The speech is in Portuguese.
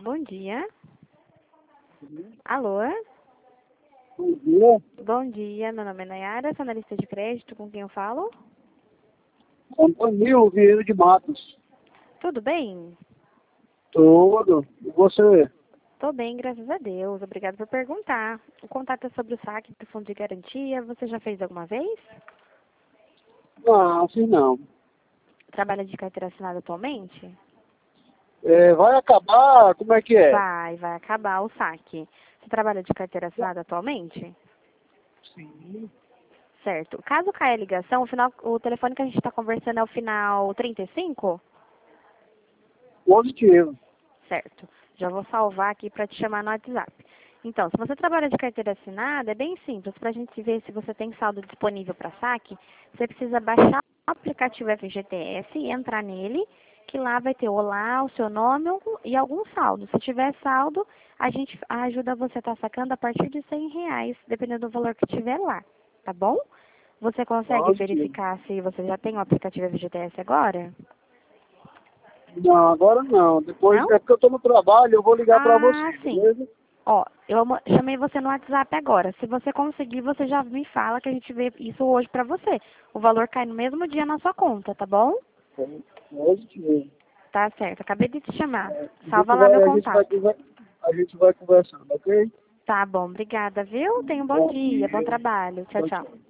bom dia. Alô? Bom dia. Bom dia, meu nome é Nayara, sou analista de crédito, com quem eu falo? Antônio Vieira de Matos. Tudo bem? Tudo. E você? Tô bem, graças a Deus. Obrigada por perguntar. O contato é sobre o saque do fundo de garantia. Você já fez alguma vez? Não, assim não. Trabalha de carteira assinada atualmente? Vai acabar, como é que é? Vai acabar o saque. Você trabalha de carteira assinada atualmente? Sim. Certo. Caso caia a ligação, o telefone que a gente está conversando é o final 35? Positivo. Certo. Já vou salvar aqui para te chamar no WhatsApp. Então, se você trabalha de carteira assinada, é bem simples. Para a gente ver se você tem saldo disponível para saque, você precisa baixar o aplicativo FGTS e entrar nele, que lá vai ter olá, o seu nome e algum saldo. Se tiver saldo, a gente ajuda você a estar sacando a partir de R$ 100, dependendo do valor que tiver lá. Tá bom? Você consegue Positivo. verificar se você já tem o aplicativo FGTS agora? Não, agora não. Depois, Não? é porque eu estou no trabalho, eu vou ligar para Ah, você, sim. beleza? Ó, chamei você no WhatsApp agora. Se você conseguir, você já me fala que a gente vê isso hoje pra você. O valor cai no mesmo dia na sua conta, tá bom? Positivo. Tá certo. Acabei de te chamar. A Salva gente lá vai, meu a gente vai, contato. a gente vai conversando, ok? Tá bom, obrigada, viu? Tenha um bom Bom dia, bom dia. trabalho. Tchau, Tchau, tchau. tchau.